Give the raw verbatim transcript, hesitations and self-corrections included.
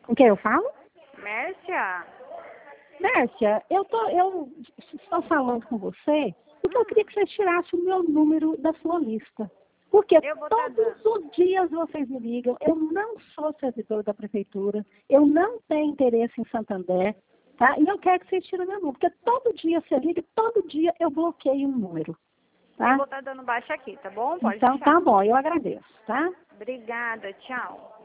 Com quem eu falo? Mércia? Mércia, eu tô, eu estou falando com você porque eu queria que você tirasse o meu número da sua lista. Porque Eu vou tá todos os dias vocês me ligam, eu não sou servidora da prefeitura, eu não tenho interesse em Santander, tá? E eu quero que vocês tirem o meu número, porque todo dia você liga, todo dia eu bloqueio um número, tá? Eu vou estar dando baixa aqui, tá bom? Pode Então deixar. tá bom, eu agradeço, tá? Obrigada, tchau.